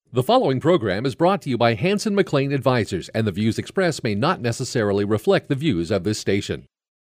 The following program is brought to you by Hanson McLean Advisors, and the views expressed may not necessarily reflect the views of this station.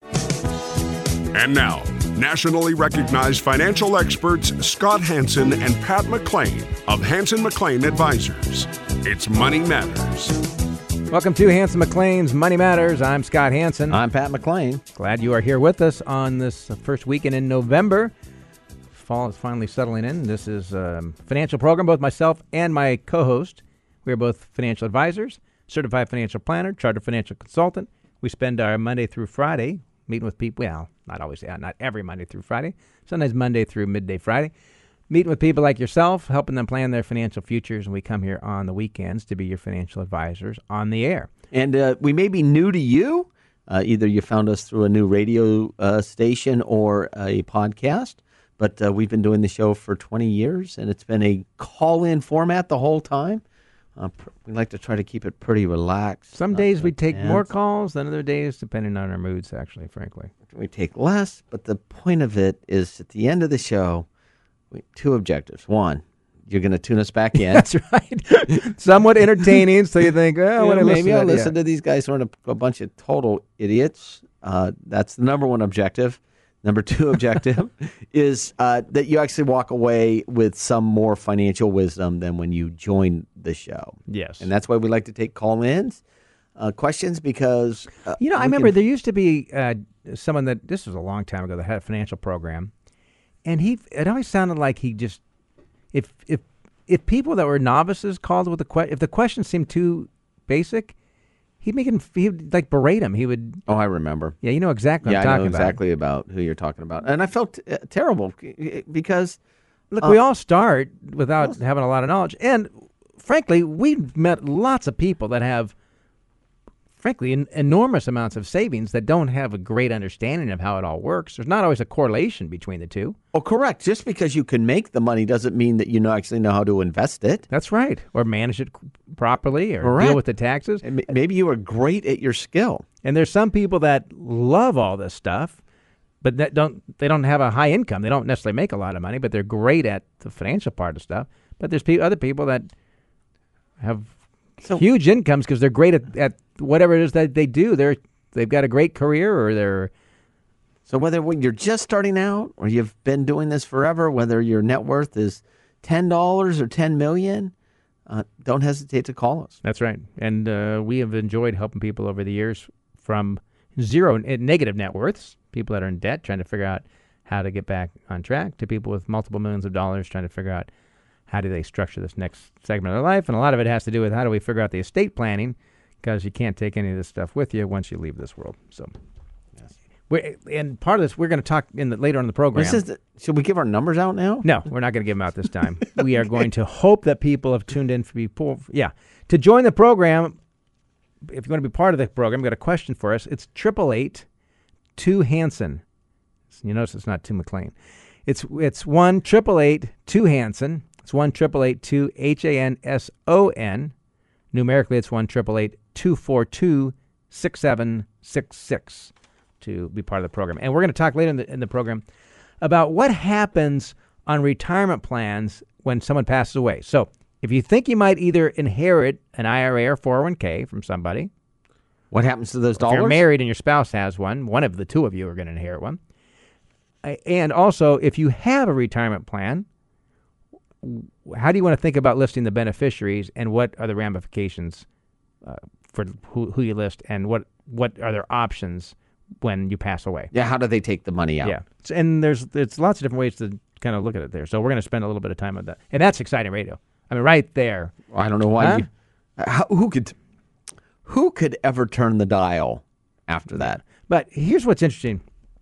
And now, nationally recognized financial experts Scott Hanson and Pat McLean of Hanson McLean Advisors. It's Money Matters. Welcome to Hanson McLean's Money Matters. I'm Scott Hanson. I'm Pat McLean. Glad you are here with us on this first weekend in November. Fall is finally settling in. This is a financial program. Both myself and my co-host, we are both financial advisors, certified financial planner, chartered financial consultant. We spend our Monday through Friday meeting with people. Well, not always, not every Monday through Friday. Sometimes Monday through midday Friday. Meeting with people like yourself, helping them plan their financial futures. And we come here on the weekends to be your financial advisors on the air. And we may be new to you. Either you found us through a new radio station or a podcast. But we've been doing the show for 20 years, and it's been a call-in format the whole time. We like to try to keep it pretty relaxed. Some days we take more calls than other days, depending on our moods, actually, frankly. We take less, but the point of it is at the end of the show, two objectives. One, you're going to tune us back in. That's right. Somewhat entertaining, so you think, oh, maybe I'll listen to these guys who are a bunch of total idiots. That's the number one objective. Number two objective is that you actually walk away with some more financial wisdom than when you join the show. Yes. And that's why we like to take call-ins, questions, because... I remember there used to be someone that, this was a long time ago, that had a financial program, and it always sounded like he just... If people that were novices called with if the question seemed too basic... He'd like berate him. He would. Oh, I remember. Yeah, you know exactly what I'm talking about. Yeah, I know exactly about who you're talking about. And I felt terrible because... Look, we all start without having a lot of knowledge. And frankly, we've met lots of people that have, frankly, enormous amounts of savings that don't have a great understanding of how it all works. There's not always a correlation between the two. Oh, correct. Just because you can make the money doesn't mean that you actually know how to invest it. That's right. Or manage it properly, or deal with the taxes. And maybe you are great at your skill. And there's some people that love all this stuff, but they don't have a high income. They don't necessarily make a lot of money, but they're great at the financial part of stuff. But there's other people that have huge incomes because they're great at whatever it is that they do. They've got a great career, or they're... So whether you're just starting out or you've been doing this forever, whether your net worth is $10 or $10 million, don't hesitate to call us. That's right. And we have enjoyed helping people over the years from zero negative net worths, people that are in debt trying to figure out how to get back on track, to people with multiple millions of dollars trying to figure out how do they structure this next segment of their life. And a lot of it has to do with how do we figure out the estate planning, because you can't take any of this stuff with you once you leave this world. So, and part of this, we're going to talk later on in the program. Should we give our numbers out now? No, we're not going to give them out this time. We are going to hope that people have tuned in for people. Yeah. To join the program, if you want to be part of the program, we've got a question for us. It's 888-2-HANSON. You notice it's not 2 McLean. It's 1-888-2-HANSON. It's 1-888-2-HANSON. Numerically, it's 1-888-242-6766 to be part of the program. And we're going to talk later in the program about what happens on retirement plans when someone passes away. So if you think you might either inherit an IRA or 401k from somebody. What happens to those dollars? If you're married and your spouse has one of the two of you are going to inherit one. And also, if you have a retirement plan, how do you want to think about listing the beneficiaries, and what are the ramifications for who you list, and what are their options when you pass away? Yeah, how do they take the money out? Yeah, and there's lots of different ways to kind of look at it there. So we're going to spend a little bit of time on that, and that's exciting radio. I mean, right there. Well, I don't know why. Who could ever turn the dial after that? But here's what's interesting.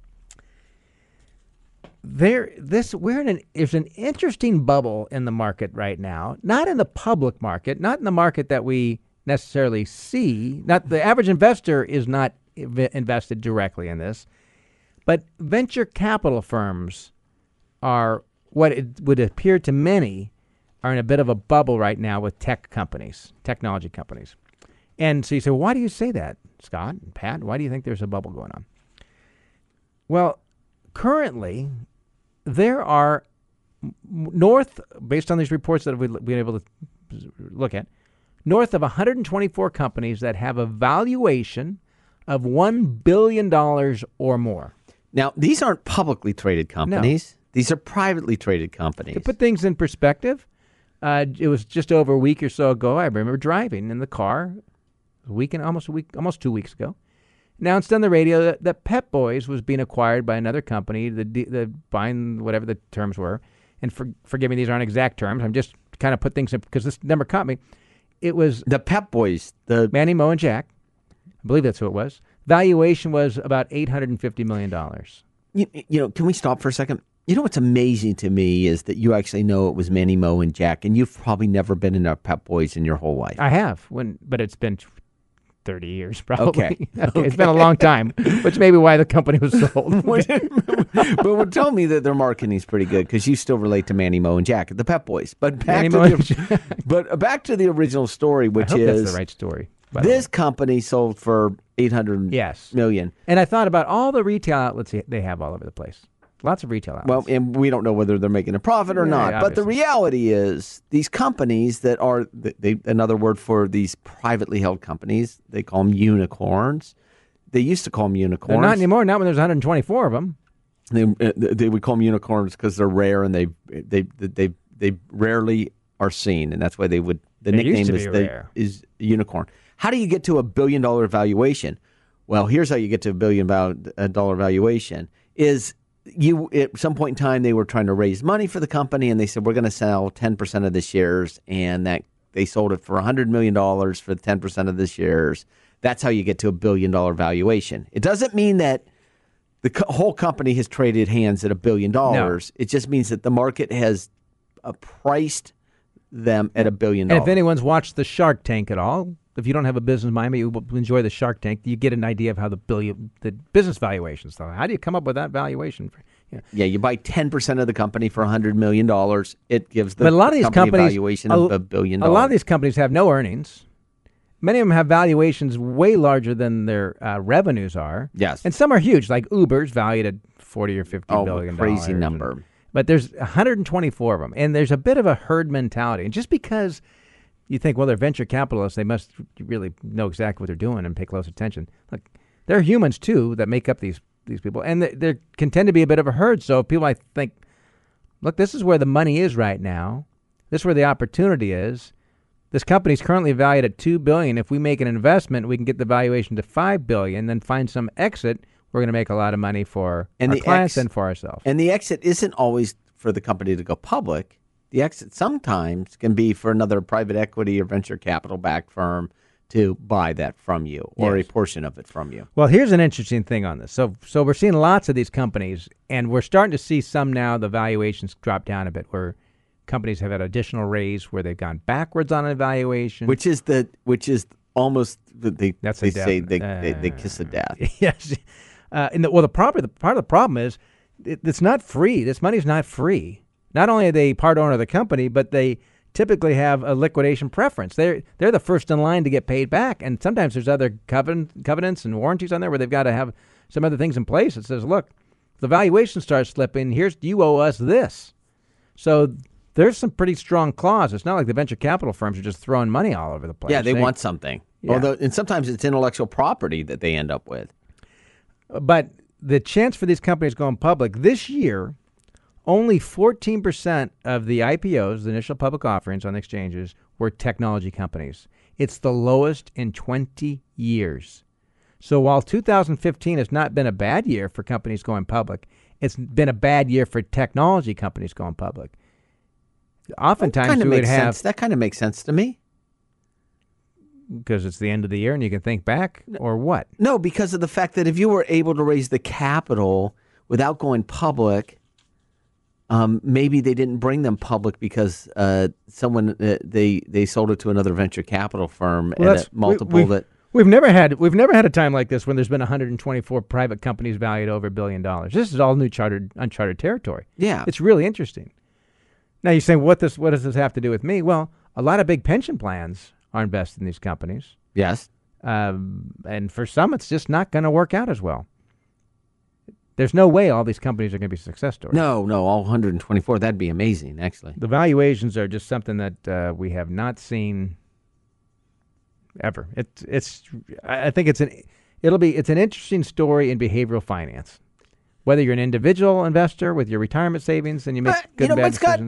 There's an interesting bubble in the market right now. Not in the public market, not in the market that we necessarily see. Not the average investor is not invested directly in this, but venture capital firms are what it would appear to many are in a bit of a bubble right now with technology companies. And so you say, well, why do you say that, Scott and Pat? Why do you think there's a bubble going on? Well, currently, there are based on these reports that we've been able to look at, north of 124 companies that have a valuation of $1 billion or more. Now, these aren't publicly traded companies. No. These are privately traded companies. To put things in perspective, it was just over a week or so ago. I remember driving in the car, almost 2 weeks ago. Announced on the radio that Pep Boys was being acquired by another company, the buying whatever the terms were. And forgive me, these aren't exact terms. I'm just kind of put things in because this number caught me. It was the Pep Boys, the Manny, Mo, and Jack. I believe that's who it was. Valuation was about $850 million. You know, can we stop for a second? You know what's amazing to me is that you actually know it was Manny, Mo, and Jack, and you've probably never been in a Pep Boys in your whole life. I have, but it's been 30 years probably. Okay. It's been a long time, which may be why the company was sold. But tell me that their marketing is pretty good because you still relate to Manny, Mo, and Jack, the Pep Boys. But back to the original story, which I hope that's the right story. This company sold for $800 million. And I thought about all the retail outlets they have all over the place. Lots of retail outlets. Well, and we don't know whether they're making a profit or not. Obviously. But the reality is these companies that are, another word for these privately held companies, they call them unicorns. They used to call them unicorns. They're not anymore, not when there's 124 of them. They would call them unicorns because they're rare and they rarely are seen. And that's why the nickname is unicorn. How do you get to $1 billion valuation? Well, here's how you get to $1 billion valuation is at some point in time, they were trying to raise money for the company, and they said, we're going to sell 10% of the shares, and that they sold it for $100 million for 10% of the shares. That's how you get to $1 billion valuation. It doesn't mean that the whole company has traded hands at $1 billion. No. It just means that the market has priced them at $1 billion. And if anyone's watched the Shark Tank at all, if you don't have a business mind, but you enjoy the Shark Tank, you get an idea of how the business valuations. So how do you come up with that valuation? Yeah, you buy 10% of the company for $100 million. It gives the company valuation of $1 billion. A lot of these companies have no earnings. Many of them have valuations way larger than their revenues are. Yes. And some are huge, like Uber's valued at $40 or $50 billion. Crazy number. But there's 124 of them, and there's a bit of a herd mentality. And just because you think, well, they're venture capitalists, they must really know exactly what they're doing and pay close attention. Look, there are humans, too, that make up these people, and they can tend to be a bit of a herd. So people might think, look, this is where the money is right now. This is where the opportunity is. This company's currently valued at $2 billion. If we make an investment, we can get the valuation to $5 billion, then find some exit. We're going to make a lot of money for our clients and for ourselves. And the exit isn't always for the company to go public. The exit sometimes can be for another private equity or venture capital-backed firm to buy that from you or a portion of it from you. Well, here's an interesting thing on this. So we're seeing lots of these companies, and we're starting to see some now the valuations drop down a bit where companies have had additional raise where they've gone backwards on an valuation. Which is almost they say they kiss the death. Yes. The part of the problem is it's not free. This money's not free. Not only are they part owner of the company, but they typically have a liquidation preference. They're the first in line to get paid back, and sometimes there's other covenants and warranties on there where they've got to have some other things in place. It says, look, if the valuation starts slipping, you owe us this. So there's some pretty strong clause. It's not like the venture capital firms are just throwing money all over the place. Yeah, they want something. Yeah. And sometimes it's intellectual property that they end up with. But the chance for these companies going public this year, only 14% of the IPOs, the initial public offerings on the exchanges, were technology companies. It's the lowest in 20 years. So while 2015 has not been a bad year for companies going public, it's been a bad year for technology companies going public. Oftentimes we would have... That kind of makes sense to me. Because it's the end of the year and you can think back, or what? No, because of the fact that if you were able to raise the capital without going public... maybe they didn't bring them public because they sold it to another venture capital firm at a multiple we've never had a time like this when there's been 124 private companies valued over $1 billion. This is all uncharted territory. Yeah, it's really interesting. Now you're saying what does this have to do with me? Well, a lot of big pension plans are invested in these companies. Yes, and for some it's just not going to work out as well. There's no way all these companies are going to be success stories. No, all 124. That'd be amazing, actually. The valuations are just something that we have not seen ever. I think it's an interesting story in behavioral finance. Whether you're an individual investor with your retirement savings and you make good and bad decisions.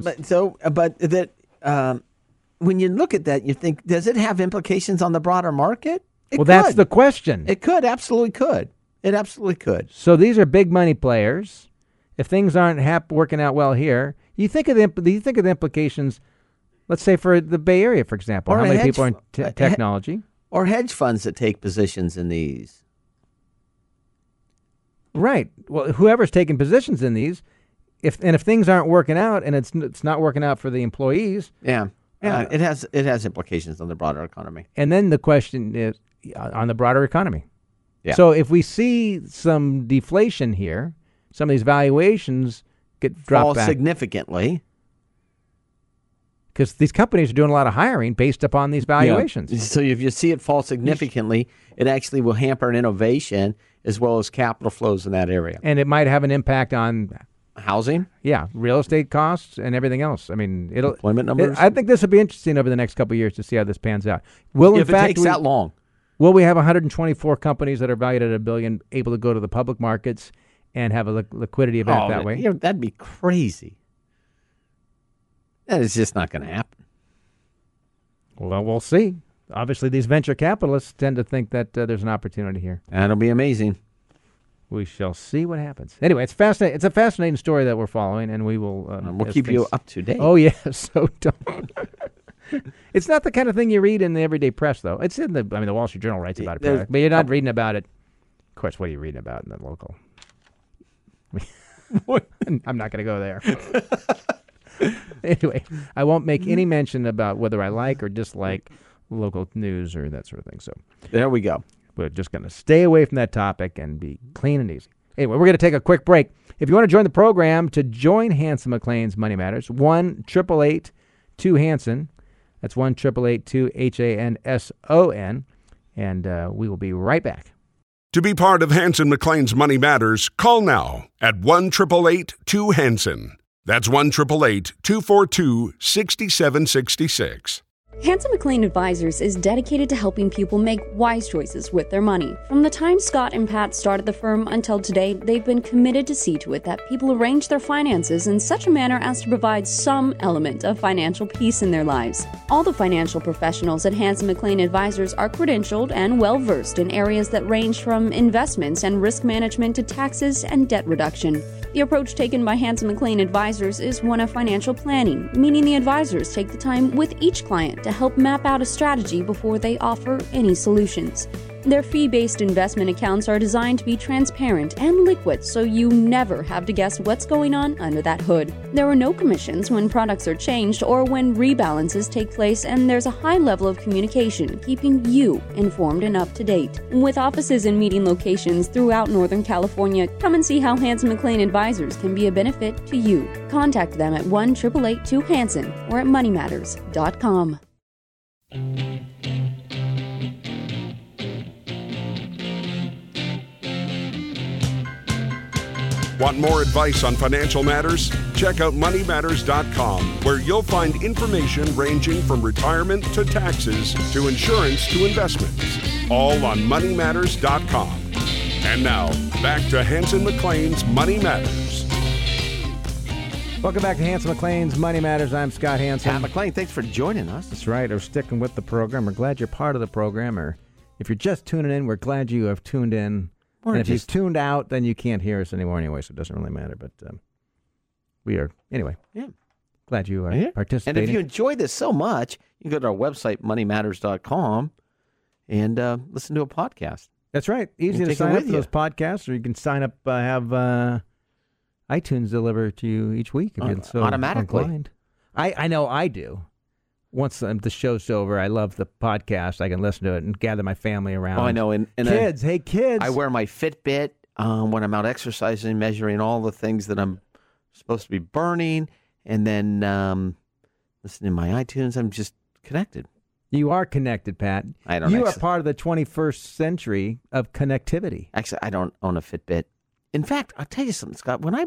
When you look at that, you think, does it have implications on the broader market? It could. That's the question. It could, absolutely could. It absolutely could. So these are big money players. If things aren't working out well here, you think of the implications. Let's say for the Bay Area, for example, how many people are in technology, or hedge funds that take positions in these. Right. Well, whoever's taking positions in these, if things aren't working out and it's not working out for the employees, it has implications on the broader economy. And then the question is on the broader economy. Yeah. So if we see some deflation here, some of these valuations drop back significantly, because these companies are doing a lot of hiring based upon these valuations. Yeah. So if you see it fall significantly, it actually will hamper an innovation as well as capital flows in that area. And it might have an impact on housing. Yeah, real estate costs and everything else. I mean, employment numbers. I think this will be interesting over the next couple of years to see how this pans out. If it takes that long. Will we have 124 companies that are valued at $1 billion able to go to the public markets and have a liquidity event that way? That'd be crazy. That is just not going to happen. Well, we'll see. Obviously, these venture capitalists tend to think that there's an opportunity here. That'll be amazing. We shall see what happens. Anyway, it's fascinating. It's a fascinating story that we're following, and we will. We'll keep you up to date. Oh yeah, so don't. It's not the kind of thing you read in the everyday press, though. It's in the Wall Street Journal writes about it, but you're not reading about it. Of course, what are you reading about in the local? I'm not going to go there. Anyway, I won't make any mention about whether I like or dislike local news or that sort of thing. So there we go. We're just going to stay away from that topic and be clean and easy. Anyway, we're going to take a quick break. If you want to join the program to join Hanson McClain's Money Matters, 1-888-2-HANSON. That's 1-888-2-HANSON. And we will be right back. To be part of Hanson McClain's Money Matters, call now at 1-888-2-HANSON. That's 1-888-242-6766. Hanson McClain Advisors is dedicated to helping people make wise choices with their money. From the time Scott and Pat started the firm until today, they've been committed to see to it that people arrange their finances in such a manner as to provide some element of financial peace in their lives. All the financial professionals at Hanson McClain Advisors are credentialed and well-versed in areas that range from investments and risk management to taxes and debt reduction. The approach taken by Hanson McClain Advisors is one of financial planning, meaning the advisors take the time with each client to help map out a strategy before they offer any solutions. Their fee-based investment accounts are designed to be transparent and liquid, so you never have to guess what's going on under that hood. There are no commissions when products are changed or when rebalances take place, and there's a high level of communication, keeping you informed and up to date. With offices and meeting locations throughout Northern California, come and see how Hanson McClain Advisors can be a benefit to you. Contact them at 1-888-2-HANSON or at moneymatters.com. Want more advice on financial matters? Check out moneymatters.com, where you'll find information ranging from retirement to taxes to insurance to investments. All on moneymatters.com. And now, back to Hanson McClain's Money Matters. Welcome back to Hanson McClain's Money Matters. I'm Scott Hanson. Pat McClain, thanks for joining us. That's right. We're sticking with the program. We're glad you're part of the program. Or if you're just tuning in, we're glad you have tuned in. And if you've tuned out, then you can't hear us anymore anyway, so it doesn't really matter. But we are, anyway. Yeah. Glad you are participating. And if you enjoy this so much, you can go to our website, moneymatters.com, and listen to a podcast. That's right. Easy to sign up for those podcasts, or you can sign up, have iTunes deliver to you each week. If you're so automatically. Inclined. I know I do. Once the show's over, I love the podcast. I can listen to it and gather my family around. Oh, I know. And kids, hey, kids. I wear my Fitbit when I'm out exercising, measuring all the things that I'm supposed to be burning. And then listening to my iTunes, I'm just connected. You are connected, Pat. You are part of the 21st century of connectivity. Actually, I don't own a Fitbit. in fact, I'll tell you something, Scott. When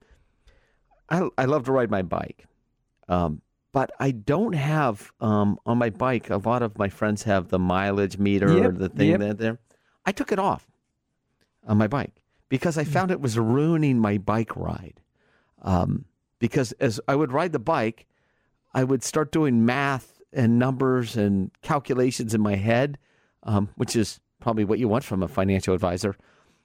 I love to ride my bike, but I don't have on my bike. A lot of my friends have the mileage meter, the thing there. I took it off on my bike because I found it was ruining my bike ride. Because as I would ride the bike, I would start doing math and numbers and calculations in my head, which is probably what you want from a financial advisor.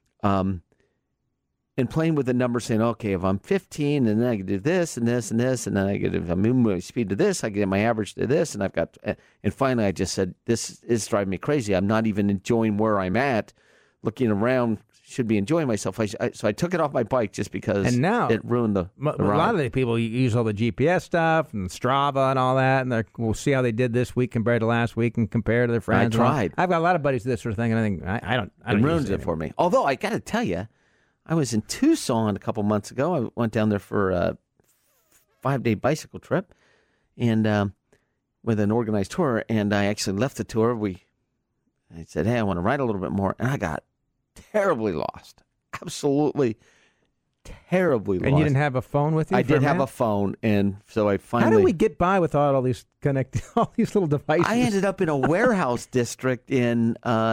And playing with the numbers, saying, okay, if I'm 15, and then I can do this and this and this, and then if I'm moving my speed to this, I get my average to this, and and finally I just said, this is driving me crazy. I'm not even enjoying where I'm at. Looking around, should be enjoying myself. So I took it off my bike just because it ruined the ride. A lot of the people use all the GPS stuff and Strava and all that, and we'll see how they did this week compared to last week and compare to their friends. I tried. I've got a lot of buddies this sort of thing, and I think I don't it ruins it for me. Although I got to tell you, I was in Tucson a couple months ago. I went down there for a 5-day bicycle trip, and with an organized tour. And I actually left the tour. I said, "Hey, I want to ride a little bit more," and I got terribly lost. Absolutely terribly lost. And you didn't have a phone with you? I did have a phone, and so I finally. How did we get by without all these all these little devices? I ended up in a warehouse district in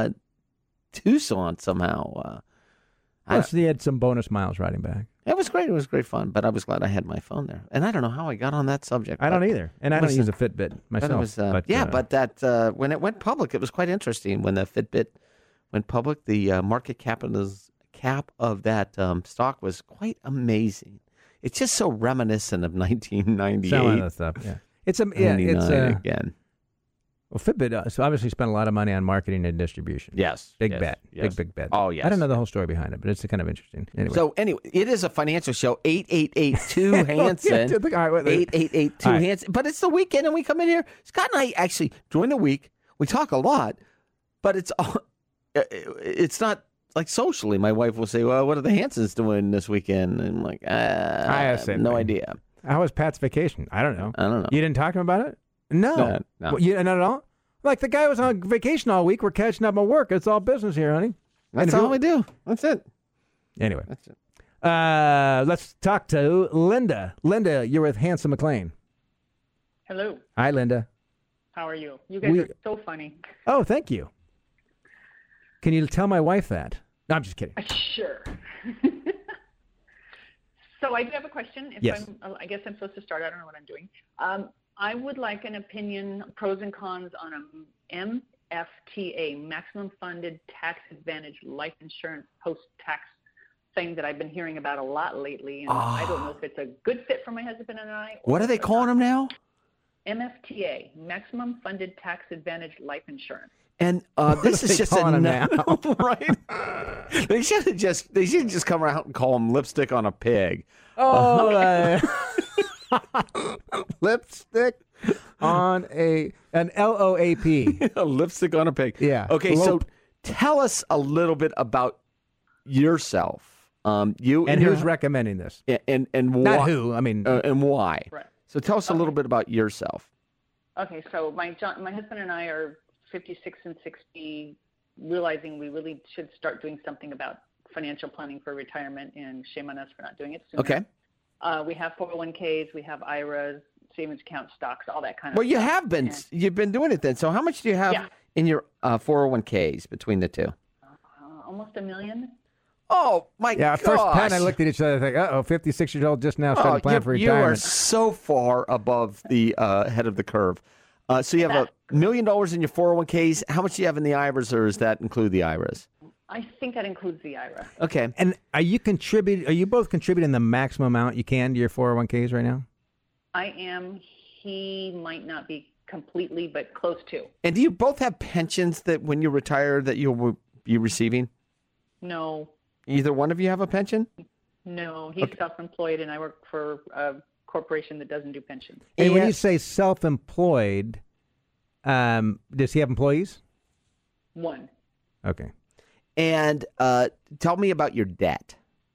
Tucson somehow. So you had some bonus miles riding back. It was great. It was great fun, but I was glad I had my phone there. And I don't know how I got on that subject. I don't either. And I don't use a Fitbit myself. But that when it went public, it was quite interesting. When the Fitbit went public, the market cap of that stock was quite amazing. It's just so reminiscent of 1998. Some of that stuff, yeah. It's again. Well, Fitbit so obviously spent a lot of money on marketing and distribution. Yes. Big bet. Big bet. Oh, yes. I don't know the whole story behind it, but it's kind of interesting. Anyway, it is a financial show. 8882-HANSON. 8882-HANSON. But it's the weekend, and we come in here. Scott and I actually, during the week, we talk a lot, but it's not like socially. My wife will say, well, what are the Hansons doing this weekend? And I'm like, I have no idea. How was Pat's vacation? I don't know. You didn't talk to him about it? No. No. Well, not at all? Like, the guy was on vacation all week. We're catching up on work. It's all business here, honey. That's all we do. That's it. Anyway. That's it. Let's talk to Linda. Linda, you're with Hanson McLean. Hello. Hi, Linda. How are you? You guys are so funny. Oh, thank you. Can you tell my wife that? No, I'm just kidding. Sure. So I do have a question. Yes. I guess I'm supposed to start. I don't know what I'm doing. I would like an opinion, pros and cons on a MFTA, Maximum Funded Tax Advantage Life Insurance Post-Tax thing that I've been hearing about a lot lately. And I don't know if it's a good fit for my husband and I. What are they calling them now? MFTA, Maximum Funded Tax Advantage Life Insurance. And this is just a now, right? They should just come out and call them lipstick on a pig. Oh, lipstick on an LOAP. A lipstick on a pig. Yeah. Okay, so tell us a little bit about yourself. Who's recommending this? And why? Not who. I mean, and why? Right. So tell us a little bit about yourself. Okay, so my husband and I are 56 and 60, realizing we really should start doing something about financial planning for retirement, and shame on us for not doing it sooner. Okay. We have 401ks, we have IRAs, savings account, stocks, all that kind of stuff. Well, you've been doing it then. So how much do you have in your 401ks between the two? Almost $1 million. Oh, my gosh. Yeah, first Pat and I looked at each other and think, 56-year-old just now starting to plan for retirement. You are so far above the head of the curve. So you have $1 million in your 401ks. How much do you have in the IRAs, or does that include the IRAs? I think that includes the IRA. Okay. And are you both contributing the maximum amount you can to your 401ks right now? I am. He might not be completely, but close to. And do you both have pensions that when you retire that you'll be receiving? No. Either one of you have a pension? No. He's self-employed, and I work for a corporation that doesn't do pensions. And when you say self-employed, does he have employees? One. Okay. And tell me about your debt.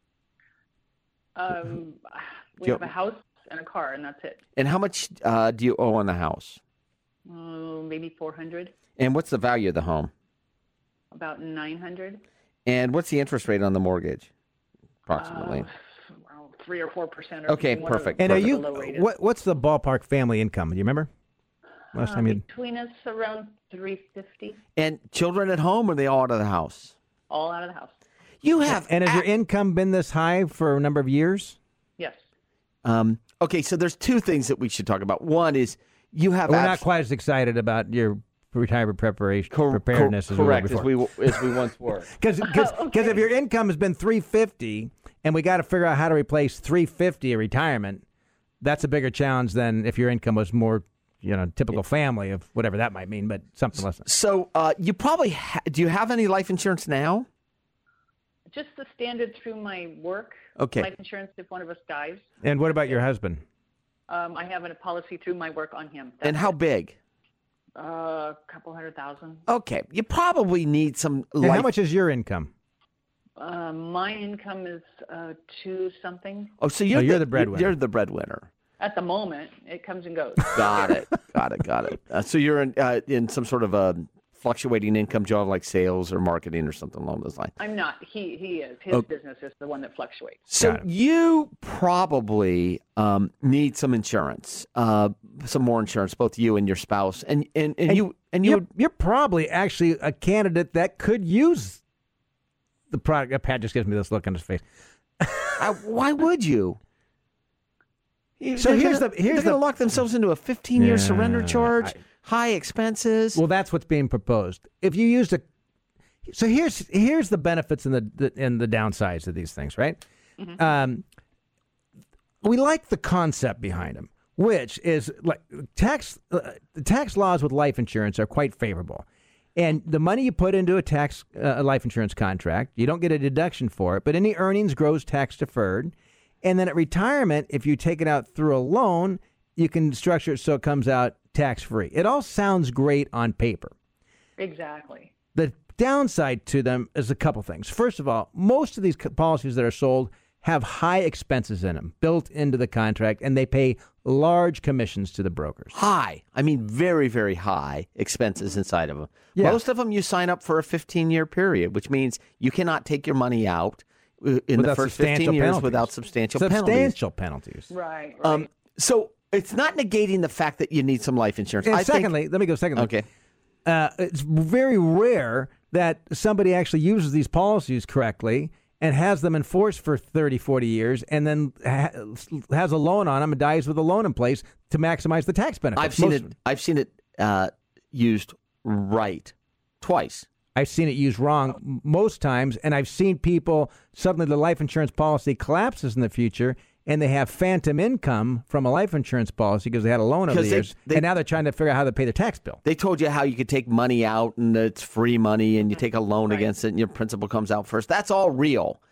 We have a house and a car, and that's it. And how much do you owe on the house? Maybe $400. And what's the value of the home? About $900. And what's the interest rate on the mortgage? approximately? Around 3 or 4%. Okay, whatever- perfect. And are whatever you? the low rate is. What's the ballpark family income? Do you remember? Last time you. Between us, around 350, And children at home, or are they all out of the house? all out of the house. You have. And has your income been this high for a number of years? Yes. Okay, so there's two things that we should talk about. One is you have. We're not quite as excited about your retirement preparedness as correct, we were before. as we once were. Because if your income has been $350 and we got to figure out how to replace $350 at retirement, that's a bigger challenge than if your income was more, typical family of whatever that might mean, but something less. So you probably do you have any life insurance now? Just the standard through my work. Okay. Life insurance if one of us dies. And what about your husband? I have a policy through my work on him. And how big? A couple $100,000. Okay, you probably need some. And how much is your income? My income is 2 something. Oh, so you're the breadwinner. You're the breadwinner. At the moment, it comes and goes. Got it. So you're in some sort of a fluctuating income job like sales or marketing or something along those lines. I'm not. He is. His business is the one that fluctuates. So you probably need some insurance, some more insurance, both you and your spouse, and you're probably actually a candidate that could use the product. Pat just gives me this look on his face. Why would you? So they're going to lock themselves into a 15-year surrender charge, high expenses. Well, that's what's being proposed. If you used so here's the benefits and the downsides of these things, right? Mm-hmm. We like the concept behind them, which is like the tax laws with life insurance are quite favorable. And the money you put into a life insurance contract, you don't get a deduction for it, but any earnings grows tax deferred. And then at retirement, if you take it out through a loan, you can structure it so it comes out tax free. It all sounds great on paper. Exactly. The downside to them is a couple things. First of all, most of these policies that are sold have high expenses in them built into the contract, and they pay large commissions to the brokers. High. I mean, very, very high expenses inside of them. Yeah. Most of them you sign up for a 15-year period, which means you cannot take your money out in the first 15 years without substantial penalties. Right. So it's not negating the fact that you need some life insurance. And secondly, let me go secondly. Okay. It's very rare that somebody actually uses these policies correctly and has them enforced for 30, 40 years and then has a loan on them and dies with a loan in place to maximize the tax benefits. I've seen it used right twice. I've seen it used wrong most times, and I've seen people, suddenly the life insurance policy collapses in the future, and they have phantom income from a life insurance policy because they had a loan over the years, and now they're trying to figure out how to pay their tax bill. They told you how you could take money out, and it's free money, and you take a loan against it, and your principal comes out first. That's all real.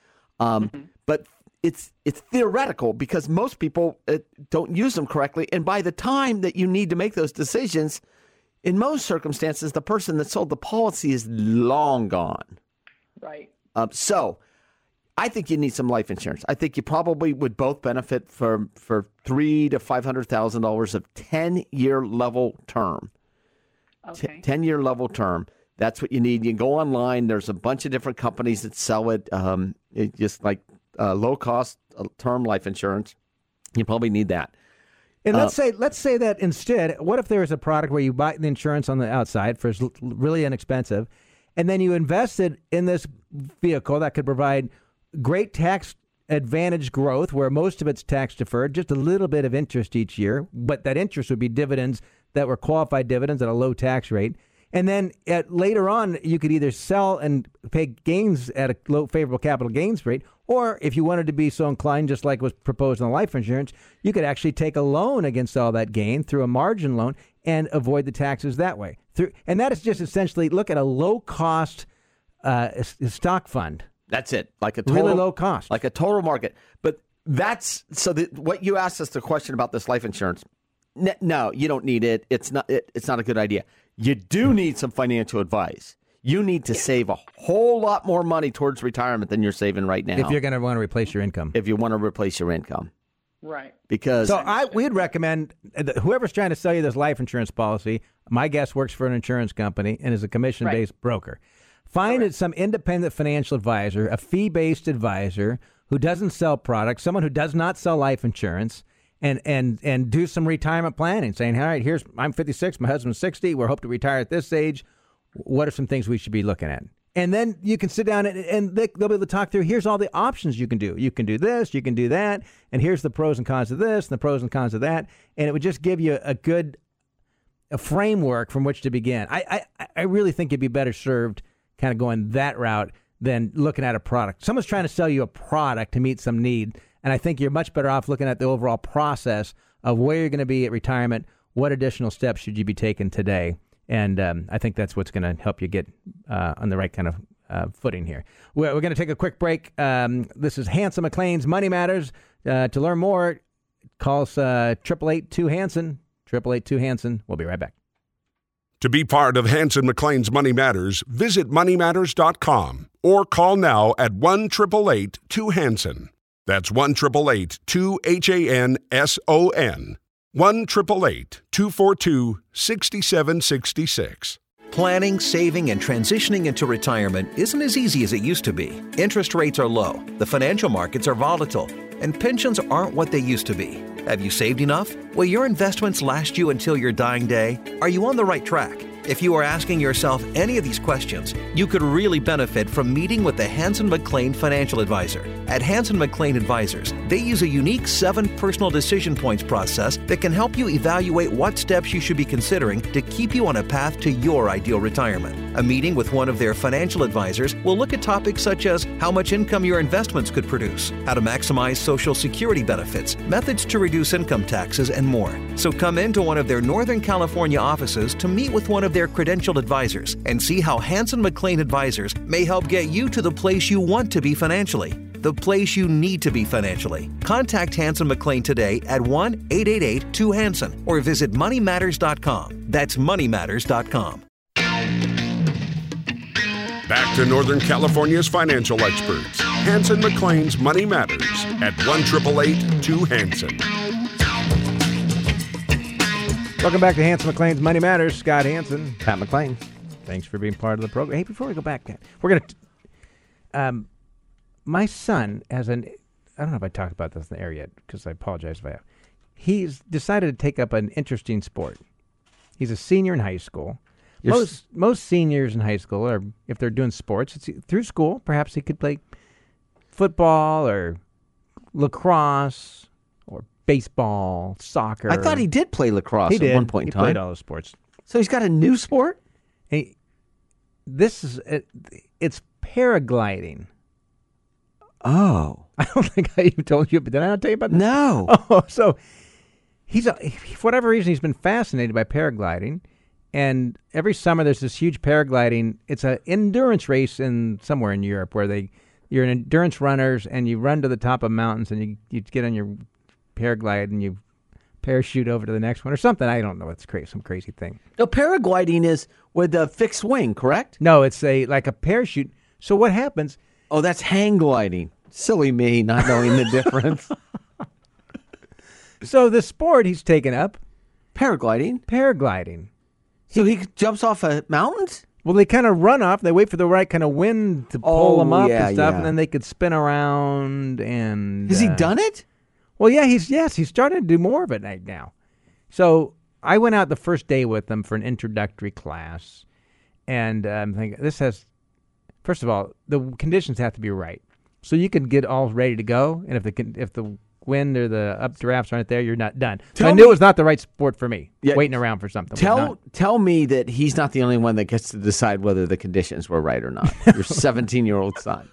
But it's theoretical because most people don't use them correctly, and by the time that you need to make those decisions, in most circumstances, the person that sold the policy is long gone. Right. So I think you need some life insurance. I think you probably would both benefit for $300,000 to $500,000 of 10-year level term. Okay. 10-year level term. That's what you need. You can go online. There's a bunch of different companies that sell it. Just like low-cost term life insurance. You probably need that. And let's say that instead, what if there is a product where you buy the insurance on the outside for really inexpensive, and then you invested in this vehicle that could provide great tax advantage growth where most of it's tax deferred, just a little bit of interest each year, but that interest would be dividends that were qualified dividends at a low tax rate. And then later on, you could either sell and pay gains at a low favorable capital gains rate, or if you wanted to be so inclined, just like was proposed in the life insurance, you could actually take a loan against all that gain through a margin loan and avoid the taxes that way. And that is just essentially look at a low-cost stock fund. That's it, like a total, really low cost, like a total market. But that's what you asked us the question about this life insurance. No, you don't need it. It's not a good idea. You do need some financial advice. You need to save a whole lot more money towards retirement than you're saving right now. If you're going to want to replace your income. If you want to replace your income. Right. Because we'd recommend whoever's trying to sell you this life insurance policy, my guess works for an insurance company and is a commission-based broker. Find some independent financial advisor, a fee-based advisor who doesn't sell products, someone who does not sell life insurance, and do some retirement planning, saying, all right, I'm 56, my husband's 60, we're hoping to retire at this age. What are some things we should be looking at? And then you can sit down and they'll be able to talk through, here's all the options you can do. You can do this, you can do that, and here's the pros and cons of this and the pros and cons of that. And it would just give you a framework from which to begin. I really think you'd be better served kind of going that route than looking at a product. Someone's trying to sell you a product to meet some need, and I think you're much better off looking at the overall process of where you're going to be at retirement, what additional steps should you be taking today. And I think that's what's going to help you get on the right kind of footing here. We're going to take a quick break. This is Hanson McLean's Money Matters. To learn more, call us 888-2-HANSON, 888-2-HANSON. We'll be right back. To be part of Hanson McLean's Money Matters, visit moneymatters.com or call now at 1-888-2-HANSON. That's 1-888-2-HANSON. 1-888-242-6766. Planning, saving, and transitioning into retirement isn't as easy as it used to be. Interest rates are low, the financial markets are volatile, and pensions aren't what they used to be. Have you saved enough? Will your investments last you until your dying day? Are you on the right track? If you are asking yourself any of these questions, you could really benefit from meeting with the Hanson McLean Financial Advisor. At Hanson McLean Advisors, they use a unique 7 personal decision points process that can help you evaluate what steps you should be considering to keep you on a path to your ideal retirement. A meeting with one of their financial advisors will look at topics such as how much income your investments could produce, how to maximize Social Security benefits, methods to reduce income taxes, and more. So come into one of their Northern California offices to meet with one of their credentialed advisors and see how Hanson McLean Advisors may help get you to the place you want to be financially, the place you need to be financially. Contact Hanson McLean today at 1-888-2-HANSON or visit moneymatters.com. That's moneymatters.com. Back to Northern California's financial experts, Hanson McLean's Money Matters at 1-888-2-HANSON. Welcome back to Hanson McLean's Money Matters. Scott Hanson, Pat McLean. thanks for being part of the program. Hey, before we go back, we're going to... my son has I don't know if I talked about this in the air yet, because I apologize if I have. He's decided to take up an interesting sport. He's a senior in high school. Most seniors in high school, or if they're doing sports, it's through school. Perhaps he could play football or lacrosse or baseball, soccer. I thought he did play lacrosse at one point in time. He played all the sports. So he's got a new sport? Hey, it's paragliding. Oh. I don't think I even told you, but did I not tell you about that? No. Oh, so for whatever reason, he's been fascinated by paragliding. And every summer there's this huge paragliding. It's an endurance race somewhere in Europe where you're an endurance runners and you run to the top of mountains and you get on your paraglide and you parachute over to the next one or something. I don't know. It's some crazy thing. No, paragliding is with a fixed wing, correct? No, it's like a parachute. So what happens? Oh, that's hang gliding. Silly me, not knowing the difference. So the sport he's taken up, paragliding. So he jumps off mountains? Well, they kind of run off. They wait for the right kind of wind to pull them up and stuff, yeah. and then they could spin around. And has he done it? Well, yeah, he's starting to do more of it right now. So I went out the first day with him for an introductory class, and I'm thinking first of all, the conditions have to be right. So you can get all ready to go, and if the wind or the updrafts aren't there, you're not done. So I knew it was not the right sport for me, waiting around for something. Tell me that he's not the only one that gets to decide whether the conditions were right or not. Your 17-year-old son.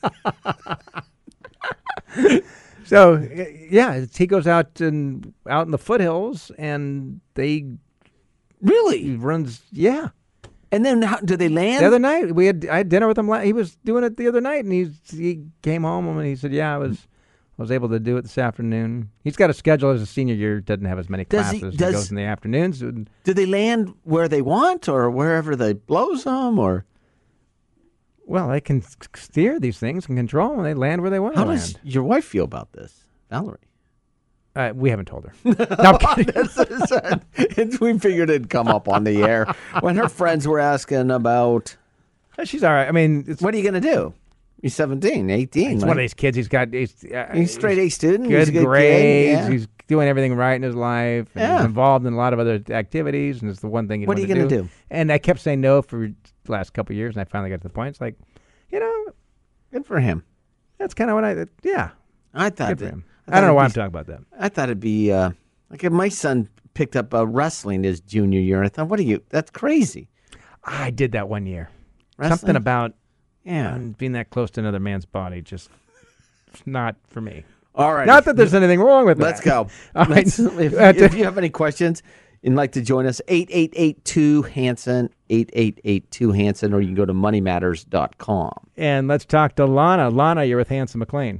So, yeah, he goes out in the foothills, and he runs, yeah. And then how do they land? The other night, I had dinner with him. He was doing it the other night, and he came home and he said, "Yeah, I was able to do it this afternoon." He's got a schedule as a senior year; doesn't have as many classes. He goes in the afternoons. Do they land where they want, or wherever they blows them, or? Well, they can steer these things and control them, and they land where they want to land. How does your wife feel about this, Valerie? We haven't told her. No, I'm kidding. We figured it'd come up on the air when her friends were asking about. She's all right. I mean, what are you going to do? He's 17, 18. He's one of these kids. He's straight A student. Good He's a good grades. kid. Yeah. He's doing everything right in his life. And Yeah. he's involved in a lot of other activities, and it's the one thing he What are you going to do? And I kept saying no for the last couple of years, and I finally got to the point. It's like, Good for him. that's kind of what I thought good for that- him. I I thought don't know why I'm it'd be- talking about that. I thought it'd be like if my son picked up wrestling his junior year. I thought, that's crazy. I did that one year. Wrestling? Something about Yeah. being that close to another man's body, just not for me. All right. Not that there's anything wrong with Let's that. go. All right. If you have any questions and like to join us, 888-2-HANSON, 888-2-HANSON, or you can go to moneymatters.com. And let's talk to Lana. Lana, you're with Hanson McLean.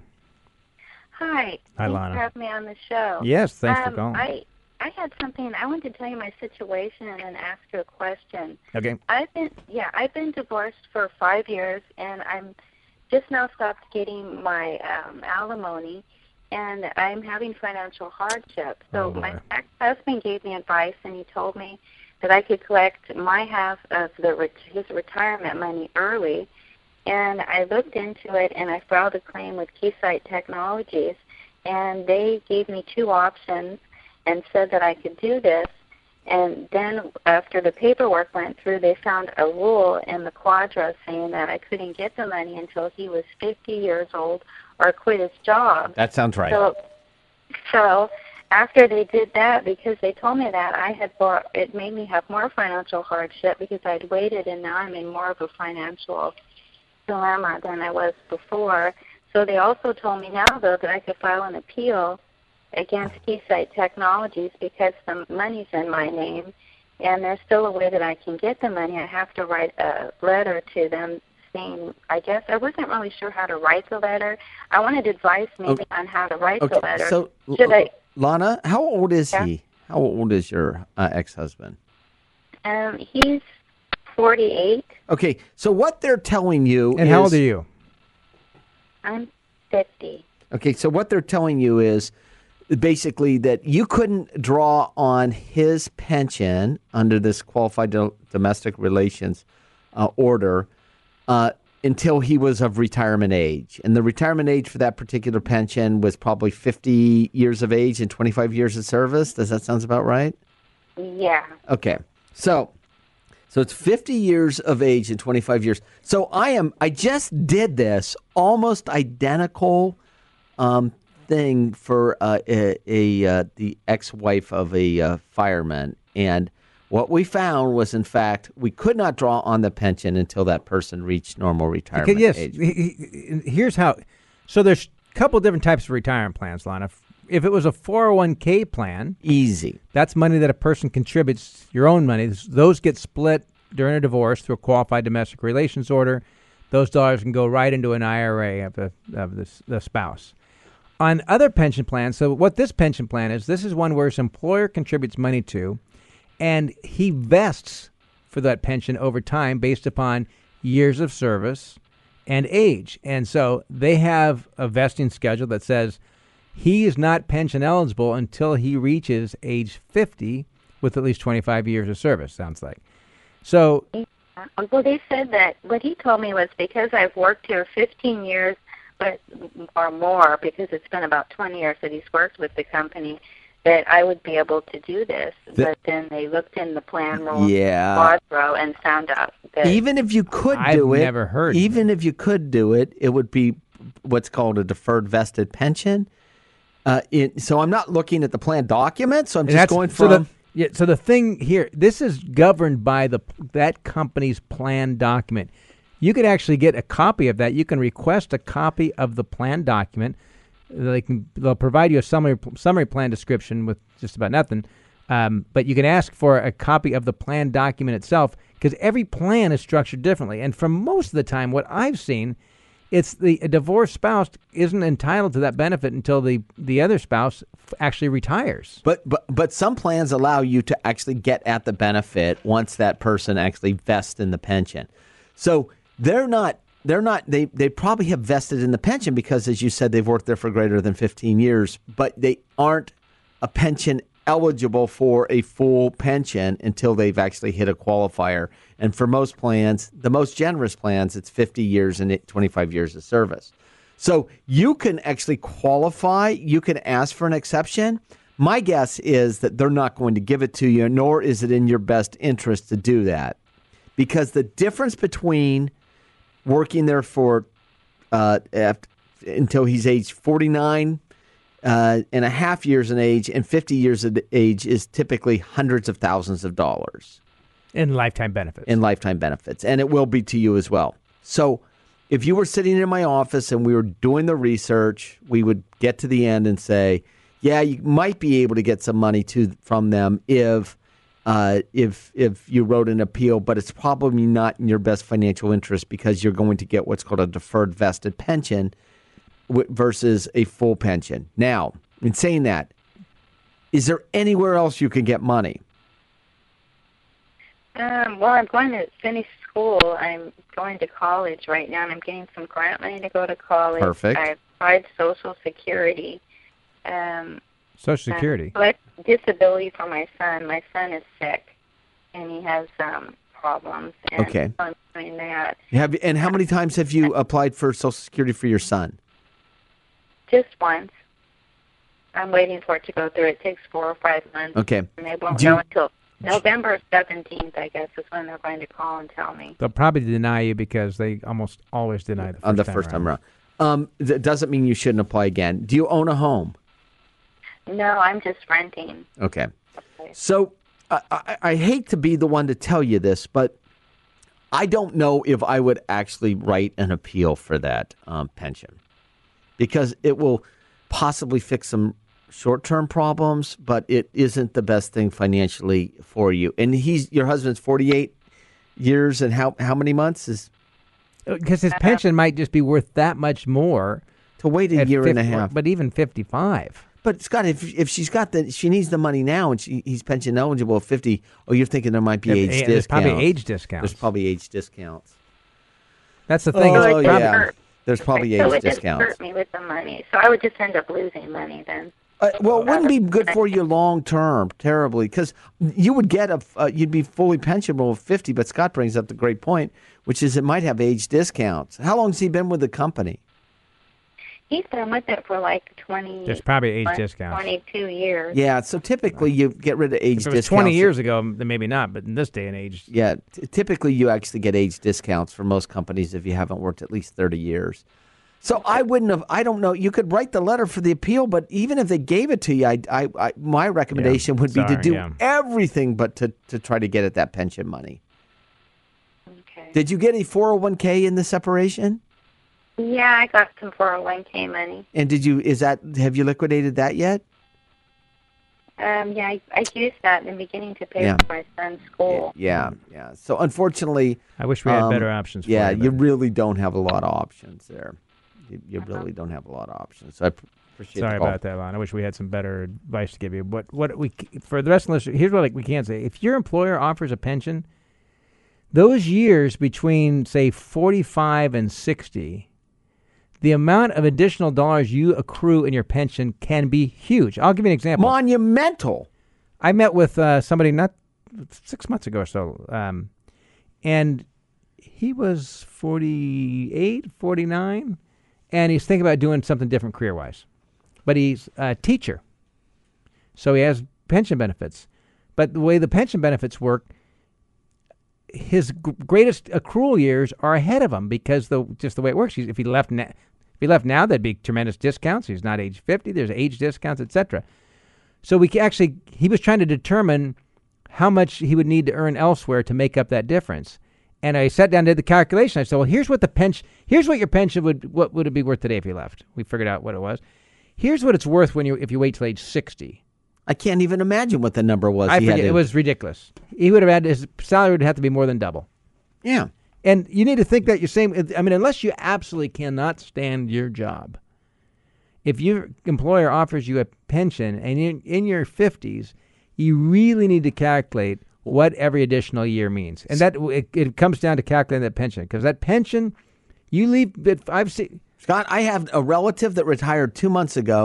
Hi. Hi, Thanks Lana. for having me on the show. Yes, thanks for calling. I had something. I wanted to tell you my situation and then ask you a question. Okay. I've been divorced for 5 years, and I'm just now stopped getting my alimony, and I'm having financial hardship. So my ex-husband gave me advice, and he told me that I could collect my half of his retirement money early. And I looked into it, and I filed a claim with Keysight Technologies, and they gave me 2 options and said that I could do this. And then after the paperwork went through, they found a rule in the Quadra saying that I couldn't get the money until he was 50 years old or quit his job. That sounds right. So after they did that, because they told me that, it made me have more financial hardship because I'd waited, and now I'm in more of a financial dilemma than I was before. So they also told me now, though, that I could file an appeal against Keysight Technologies because the money's in my name, and there's still a way that I can get the money. I have to write a letter to them saying, I guess I wasn't really sure how to write the letter. I wanted advice maybe on how to write the letter. So, Should I? Lana, how old is Yeah. he? How old is your ex-husband? He's 48. Okay, so what they're telling you And is... how old are you? I'm 50. Okay, so what they're telling you is basically that you couldn't draw on his pension under this qualified domestic relations order until he was of retirement age. And the retirement age for that particular pension was probably 50 years of age and 25 years of service. Does that sound about right? Yeah. Okay. So it's 50 years of age and 25 years. So I just did this almost identical thing for the ex-wife of a fireman, and what we found was, in fact, we could not draw on the pension until that person reached normal retirement age. Here's how. So there's a couple different types of retirement plans, Lana. If it was a 401k plan, easy. That's money that a person contributes, your own money. Those get split during a divorce through a qualified domestic relations order. Those dollars can go right into an IRA of the spouse. On other pension plans, so what this pension plan is, this is one where his employer contributes money to, and he vests for that pension over time based upon years of service and age. And so they have a vesting schedule that says he is not pension eligible until he reaches age 50 with at least 25 years of service, sounds like. So, well, they said that what he told me was because I've worked here 15 years or more, because it's been about 20 years that he's worked with the company, that I would be able to do this. But then they looked in the plan rules Quadro and found out that even if you could do it, never heard. Even if you could do it, it would be what's called a deferred vested pension. So I'm not looking at the plan document. So I'm just going from. So the thing here, this is governed by that company's plan document. You could actually get a copy of that. You can request a copy of the plan document. They'll provide you a summary plan description with just about nothing. But you can ask for a copy of the plan document itself because every plan is structured differently. And for most of the time, what I've seen, it's a divorced spouse isn't entitled to that benefit until the other spouse actually retires. But some plans allow you to actually get at the benefit once that person actually vests in the pension. So they probably have vested in the pension because, as you said, they've worked there for greater than 15 years, but they aren't a pension eligible for a full pension until they've actually hit a qualifier. And for most plans, the most generous plans, it's 50 years and 25 years of service. So you can actually qualify. You can ask for an exception. My guess is that they're not going to give it to you, nor is it in your best interest to do that. Because the difference between working there for until he's age 49 and a half years in age and 50 years of age is typically hundreds of thousands of dollars. In lifetime benefits. And it will be to you as well. So if you were sitting in my office and we were doing the research, we would get to the end and say, yeah, you might be able to get some money from them if you wrote an appeal, but it's probably not in your best financial interest because you're going to get what's called a deferred vested pension versus a full pension. Now, in saying that, is there anywhere else you can get money? Well, I'm going to finish school. I'm going to college right now, and I'm getting some grant money to go to college. Perfect. I've tried Social Security. Social Security? But disability for my son. My son is sick, and he has problems. And Okay. so I'm doing that. And how many times have you applied for Social Security for your son? Just once. I'm waiting for it to go through. It takes 4 or 5 months. Okay. And they won't know until November 17th, I guess, is when they're going to call and tell me. They'll probably deny you because they almost always deny the first time around. That doesn't mean you shouldn't apply again. Do you own a home? No, I'm just renting. Okay. So I hate to be the one to tell you this, but I don't know if I would actually write an appeal for that pension because it will possibly fix some short-term problems, but it isn't the best thing financially for you. And your husband's 48 years and how many months is? Because his pension might just be worth that much more to wait a year and a half. But even 55. But Scott, if she's got she needs the money now, and he's pension eligible at 50. Oh, you're thinking there might be age discounts. There's probably age discounts. There's probably age discounts. That's the thing. Oh, yeah. There's probably age so discounts. It just hurt me with the money, so I would just end up losing money then. Well, it wouldn't be good for you long term, terribly, because you would get you'd be fully pensionable at 50. But Scott brings up the great point, which is it might have age discounts. How long has he been with the company? He's been with it for like 20. There's probably age discounts. 22 years. Yeah, so typically you get rid of age if it was discounts. 20 years ago, then maybe not, but in this day and age. Yeah, typically you actually get age discounts for most companies if you haven't worked at least 30 years. So I don't know. You could write the letter for the appeal, but even if they gave it to you, my recommendation would be to do everything but to try to get at that pension money. Okay. Did you get a 401k in the separation? Yeah, I got some 401k money. And have you liquidated that yet? Yeah, I used that in the beginning to pay for my son's school. Yeah. So unfortunately, I wish we had better options for you. Yeah, you really don't have a lot of options there. You really don't have a lot of options. So I appreciate Sorry the call. about that, Lon. I wish we had some better advice to give you. But for the rest of the listeners, here's what we can say. If your employer offers a pension, those years between, say, 45 and 60, the amount of additional dollars you accrue in your pension can be huge. I'll give you an example. Monumental. I met with somebody not 6 months ago or so, and he was 48, 49, and he's thinking about doing something different career-wise. But he's a teacher, so he has pension benefits. But the way the pension benefits work, his greatest accrual years are ahead of him because just the way it works. If he left now, there'd be tremendous discounts. He's not age 50. There's age discounts, etc. So he was trying to determine how much he would need to earn elsewhere to make up that difference. And I sat down and did the calculation. I said, well, here's what your pension what would it be worth today if you left? We figured out what it was. Here's what it's worth if you wait till age 60. I can't even imagine what the number was. I forget. It was ridiculous. He would have had his salary would have to be more than double. Yeah. And you need to think that you're saying, unless you absolutely cannot stand your job, if your employer offers you a pension and in your 50s, you really need to calculate what every additional year means. And that it comes down to calculating that pension. Because that pension, you leave, I've seen. Scott, I have a relative that retired 2 months ago.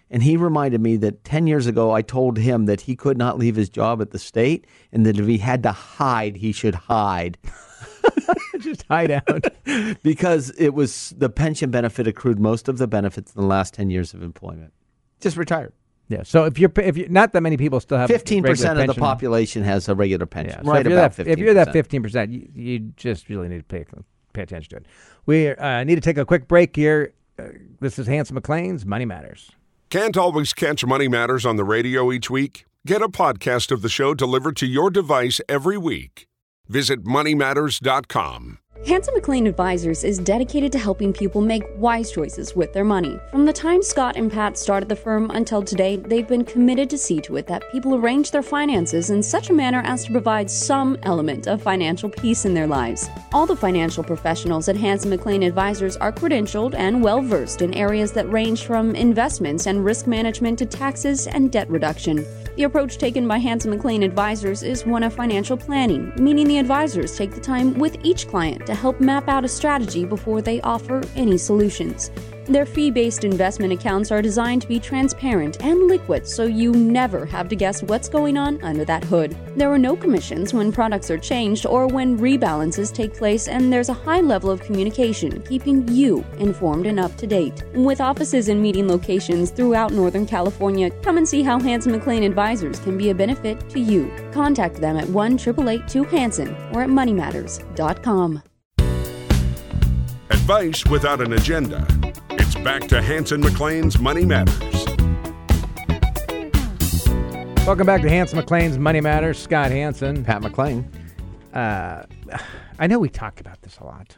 And he reminded me that 10 years ago, I told him that he could not leave his job at the state and that if he had to hide, he should hide. Just hide out. Because it was the pension benefit accrued most of the benefits in the last 10 years of employment. Just retired. Yeah. So if you're not that many people still have 15% of the population has a regular pension. Yeah. Right, so about 15%. If you're that 15%, you just really need to pay attention to it. We need to take a quick break here. This is Hanson McLean's Money Matters. Can't always catch Money Matters on the radio each week? Get a podcast of the show delivered to your device every week. Visit moneymatters.com. Hanson McLean Advisors is dedicated to helping people make wise choices with their money. From the time Scott and Pat started the firm until today, they've been committed to see to it that people arrange their finances in such a manner as to provide some element of financial peace in their lives. All the financial professionals at Hanson McLean Advisors are credentialed and well-versed in areas that range from investments and risk management to taxes and debt reduction. The approach taken by Hanson McLean Advisors is one of financial planning, meaning the advisors take the time with each client to help map out a strategy before they offer any solutions. Their fee-based investment accounts are designed to be transparent and liquid, so you never have to guess what's going on under that hood. There are no commissions when products are changed or when rebalances take place, and there's a high level of communication, keeping you informed and up to date. With offices and meeting locations throughout Northern California, come and see how Hanson McLean Advisors can be a benefit to you. Contact them at 1-888-2-HANSON or at moneymatters.com. Advice without an agenda. It's back to Hanson McLean's Money Matters. Welcome back to Hanson McLean's Money Matters. Scott Hanson. Pat McLean. I know we talk about this a lot.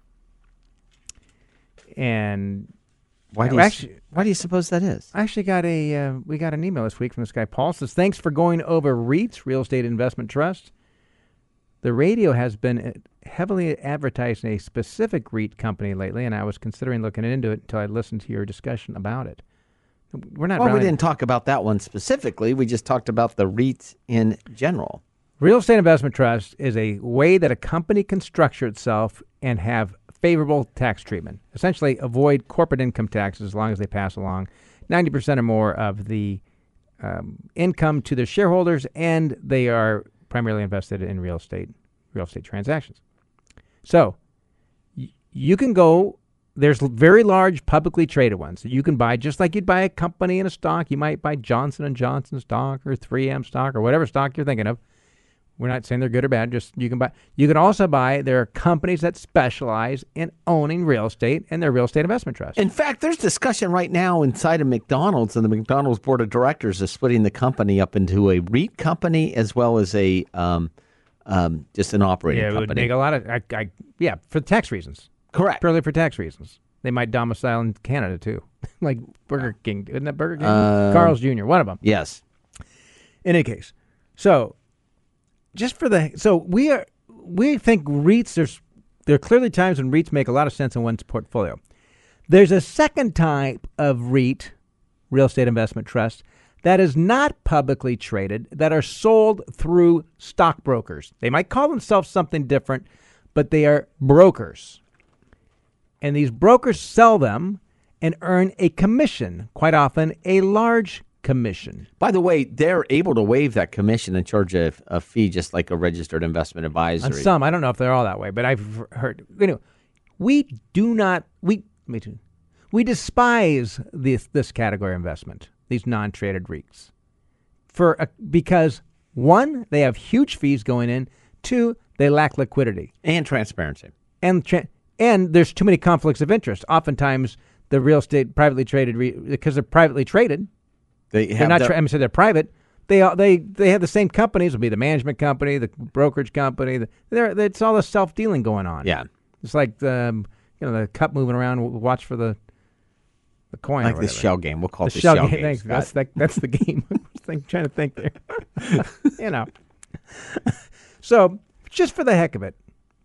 And why do you suppose that is? I actually got we got an email this week from this guy, Paul. Says, thanks for going over REITs, Real Estate Investment Trust. The radio has been heavily advertising a specific REIT company lately, and I was considering looking into it until I listened to your discussion about it. We didn't talk about that one specifically. We just talked about the REITs in general. Real Estate Investment Trust is a way that a company can structure itself and have favorable tax treatment. Essentially, avoid corporate income taxes as long as they pass along 90% or more of the income to their shareholders, and they are primarily invested in real estate transactions. So you can go, there's very large publicly traded ones that you can buy, just like you'd buy a company in a stock. You might buy Johnson & Johnson stock or 3M stock or whatever stock you're thinking of. We're not saying they're good or bad, just you can buy. You can also buy, there are companies that specialize in owning real estate and their real estate investment trust. In fact, there's discussion right now inside of McDonald's, and the McDonald's board of directors is splitting the company up into a REIT company as well as a just an operating company. Yeah, it would make a lot of, for tax reasons. Correct. Purely for tax reasons. They might domicile in Canada too, like Burger King. Isn't that Burger King? Carl's Jr., one of them. Yes. In any case, so we think REITs, there are clearly times when REITs make a lot of sense in one's portfolio. There's a second type of REIT, real estate investment trust, that is not publicly traded, that are sold through stockbrokers. They might call themselves something different, but they are brokers. And these brokers sell them and earn a commission, quite often a large commission. By the way, they're able to waive that commission and charge a fee just like a registered investment advisor. On some, I don't know if they're all that way, but I've heard. We despise this category of investment, these non-traded REITs, because one, they have huge fees going in. Two, they lack liquidity and transparency, and there's too many conflicts of interest. Oftentimes, the real estate privately traded because they're privately traded. They're not. They're private. They have the same companies. It'll be the management company, the brokerage company. It's all the self-dealing going on. Yeah, it's like the cup moving around. Watch for the coin. Like or the shell game. We'll call it the shell game. Thanks. That's the game. Trying to think there. So just for the heck of it,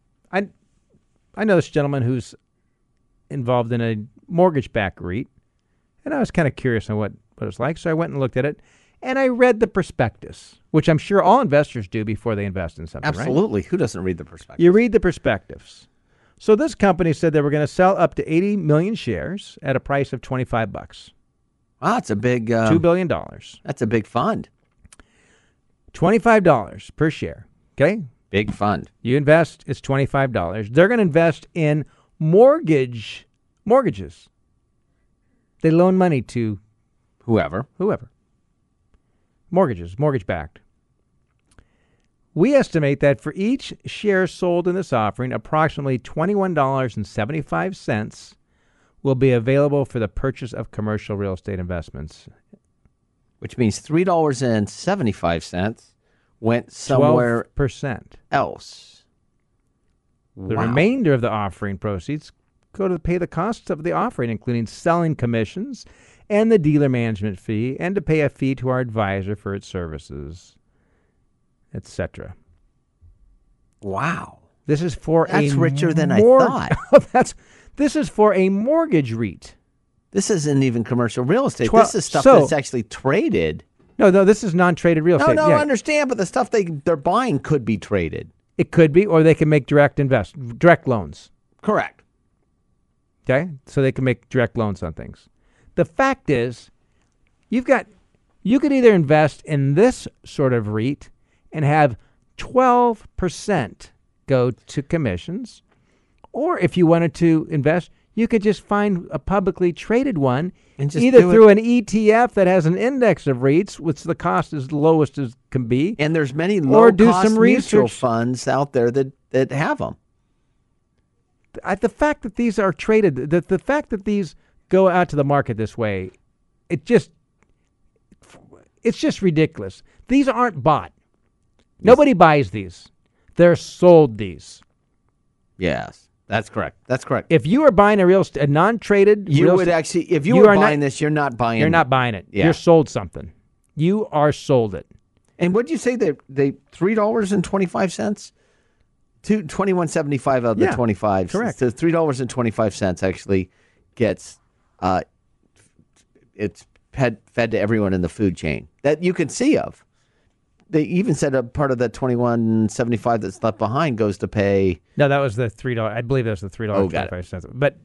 I know this gentleman who's involved in a mortgage-backed REIT, and I was kind of curious on what it's like, so I went and looked at it, and I read the prospectus, which I'm sure all investors do before they invest in something, Absolutely. Right? Who doesn't read the prospectus? You read the prospectus. So this company said they were going to sell up to 80 million shares at a price of $25. Wow, that's a big $2 billion. That's a big fund. $25 per share. Okay? Big fund. You invest, it's $25. They're going to invest in mortgages. They loan money to Whoever. Mortgages, mortgage-backed. We estimate that for each share sold in this offering, approximately $21.75 will be available for the purchase of commercial real estate investments. Which means $3.75 went somewhere 12%. else. The remainder of the offering proceeds go to pay the costs of the offering, including selling commissions and the dealer management fee, and to pay a fee to our advisor for its services, etc. Wow. This is for That's richer than I thought. This is for a mortgage REIT. This isn't even commercial real estate. This is stuff that's actually traded. No, this is non-traded real estate. No, I understand, but the stuff they're buying could be traded. It could be, or they can make direct loans. Correct. Okay? So they can make direct loans on things. The fact is, you could either invest in this sort of REIT and have 12% go to commissions, or if you wanted to invest, you could just find a publicly traded one, and just either through an ETF that has an index of REITs, which the cost is lowest as can be. And there's many low-cost mutual funds out there that have them. The fact that these are traded, the fact that these go out to the market this way, it's just ridiculous. These aren't bought. Yes. Nobody buys these. They're sold these. Yes, that's correct. If you are buying a non-traded, you would actually. If you were buying this, you're not buying. You're not buying it. Yeah. You're sold something. You are sold it. And what did you say? They $3.25. $21.75 of the 25. Correct. So $3.25 actually gets it's fed to everyone in the food chain that you can see of. They even said a part of that $21.75 that's left behind goes to pay. No, that was the $3. I believe that was the $3.25. But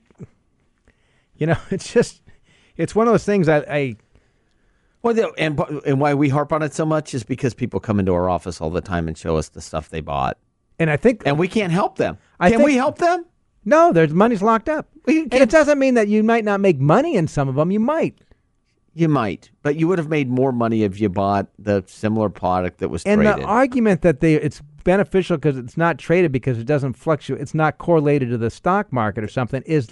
it's one of those things I Well, and why we harp on it so much is because people come into our office all the time and show us the stuff they bought. And I think... And we can't help them. Can we help them? No, there's money's locked up. And it doesn't mean that you might not make money in some of them. You might. You might. But you would have made more money if you bought the similar product that was traded. And the argument that it's beneficial because it's not traded because it doesn't fluctuate, it's not correlated to the stock market or something, it's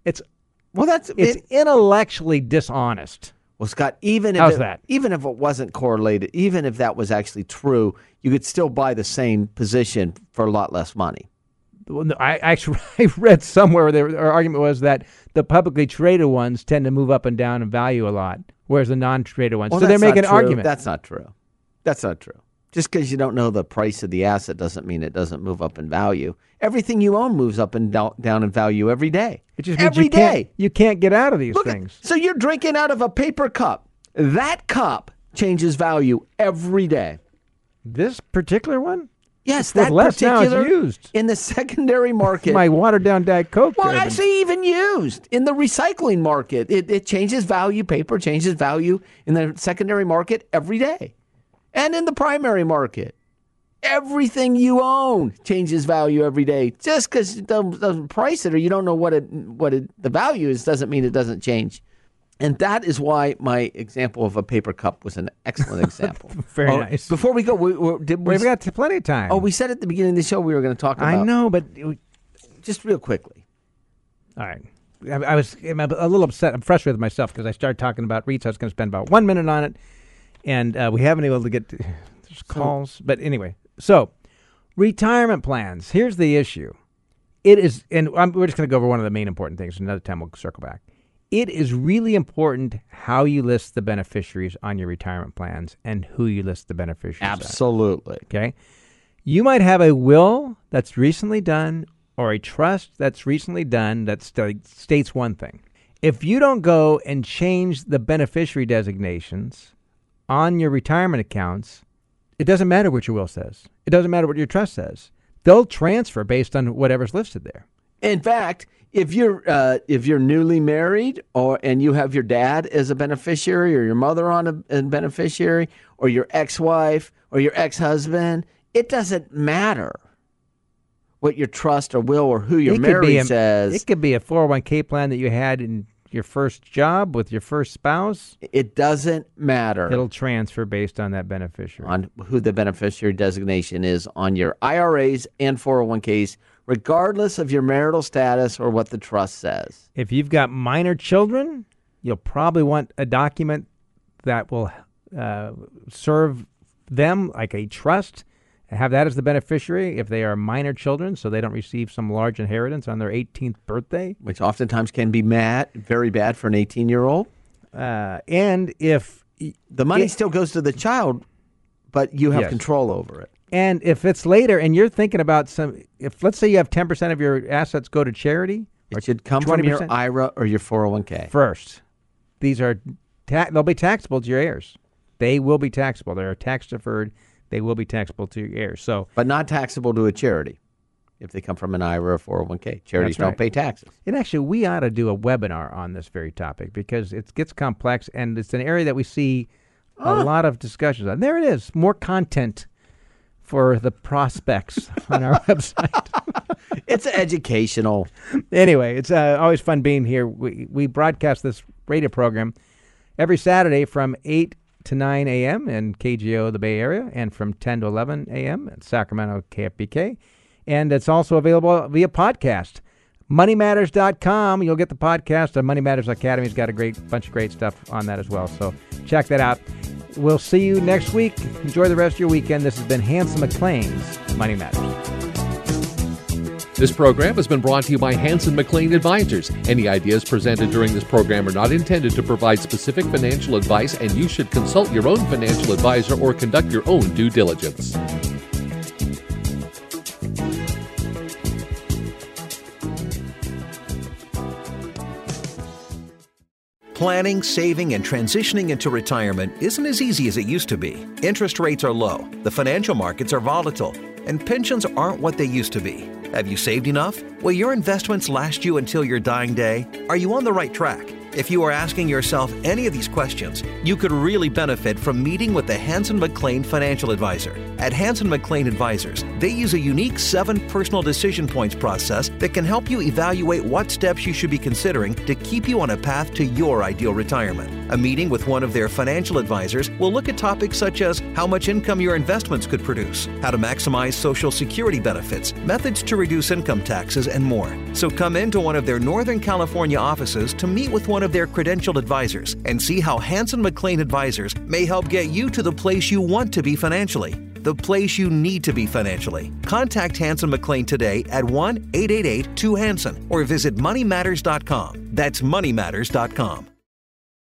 intellectually dishonest. Well, Scott, even if it wasn't correlated, even if that was actually true, you could still buy the same position for a lot less money. I read somewhere where their argument was that the publicly traded ones tend to move up and down in value a lot, whereas the non-traded ones. Well, so they're making an argument. That's not true. That's not true. Just because you don't know the price of the asset doesn't mean it doesn't move up in value. Everything you own moves up and down in value every day. It just means you can't get out of these things. So you're drinking out of a paper cup. That cup changes value every day. This particular one? Yes, that particular used in the secondary market. My watered down Diet Coke. Well, actually, even used in the recycling market, it changes value. Paper changes value in the secondary market every day, and in the primary market, everything you own changes value every day. Just because it doesn't price it or you don't know what the value is, doesn't mean it doesn't change. And that is why my example of a paper cup was an excellent example. Very nice. Before we go, we've got plenty of time. Oh, we said at the beginning of the show we were going to talk about. I know, but just real quickly. All right. I'm a little upset. I'm frustrated with myself because I started talking about REITs. I was going to spend about 1 minute on it, and we haven't been able to get calls. But anyway, so retirement plans. Here's the issue. It is, and we're just going to go over one of the main important things. Another time we'll circle back. It is really important how you list the beneficiaries on your retirement plans and who you list the beneficiaries Absolutely. on. Okay? You might have a will that's recently done or a trust that's recently done that states one thing. If you don't go and change the beneficiary designations on your retirement accounts, it doesn't matter what your will says. It doesn't matter what your trust says. They'll transfer based on whatever's listed there. In fact, if you're newly married and you have your dad as a beneficiary or your mother on a beneficiary or your ex-wife or your ex-husband, it doesn't matter what your trust or will or who you're married says. It could be a 401k plan that you had in your first job with your first spouse. It doesn't matter. It'll transfer based on that beneficiary. On who the beneficiary designation is on your IRAs and 401ks, regardless of your marital status or what the trust says. If you've got minor children, you'll probably want a document that will serve them like a trust. Have that as the beneficiary if they are minor children, so they don't receive some large inheritance on their 18th birthday. Which oftentimes can be very bad for an 18-year-old. And if the money still goes to the child, but you have control over it. And if it's later and you're thinking about if let's say you have 10% of your assets go to charity. It should come 20%. From your IRA or your 401k. First. These are, they'll be taxable to your heirs. They will be taxable. They're tax deferred. They will be taxable to your heirs. But not taxable to a charity if they come from an IRA or 401k. Charities don't pay taxes. And actually, we ought to do a webinar on this very topic because it gets complex, and it's an area that we see a lot of discussions on. There it is, more content for the prospects on our website. It's educational. Anyway, it's always fun being here. We broadcast this radio program every Saturday from 8 to 9 a.m. in KGO, the Bay Area, and from 10 to 11 a.m. in Sacramento, KFBK. And it's also available via podcast. MoneyMatters.com. You'll get the podcast. Money Matters Academy's got a bunch of great stuff on that as well. So check that out. We'll see you next week. Enjoy the rest of your weekend. This has been Hanson McClain's Money Matters. This program has been brought to you by Hanson McClain Advisors. Any ideas presented during this program are not intended to provide specific financial advice, and you should consult your own financial advisor or conduct your own due diligence. Planning, saving, and transitioning into retirement isn't as easy as it used to be. Interest rates are low, the financial markets are volatile, and pensions aren't what they used to be. Have you saved enough? Will your investments last you until your dying day? Are you on the right track? If you are asking yourself any of these questions, you could really benefit from meeting with the Hanson McClain Financial Advisor. At Hanson McClain Advisors, they use a unique 7 personal decision points process that can help you evaluate what steps you should be considering to keep you on a path to your ideal retirement. A meeting with one of their financial advisors will look at topics such as how much income your investments could produce, how to maximize Social Security benefits, methods to reduce income taxes, and more. So come into one of their Northern California offices to meet with one of their credentialed advisors and see how Hanson McClain Advisors may help get you to the place you want to be financially, the place you need to be financially. Contact Hanson McClain today at 1-888-2-HANSON or visit MoneyMatters.com. That's MoneyMatters.com.